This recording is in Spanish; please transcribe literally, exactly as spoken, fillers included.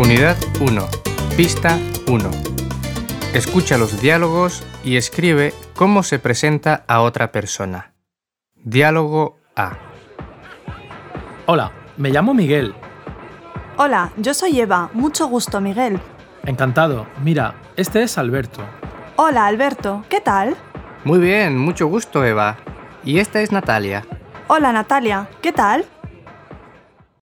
Unidad uno. Pista uno. Escucha los diálogos y escribe cómo se presenta a otra persona. Diálogo A. Hola, me llamo Miguel. Hola, yo soy Eva. Mucho gusto, Miguel. Encantado. Mira, este es Alberto. Hola, Alberto. ¿Qué tal? Muy bien, mucho gusto, Eva. Y esta es Natalia. Hola, Natalia. ¿Qué tal?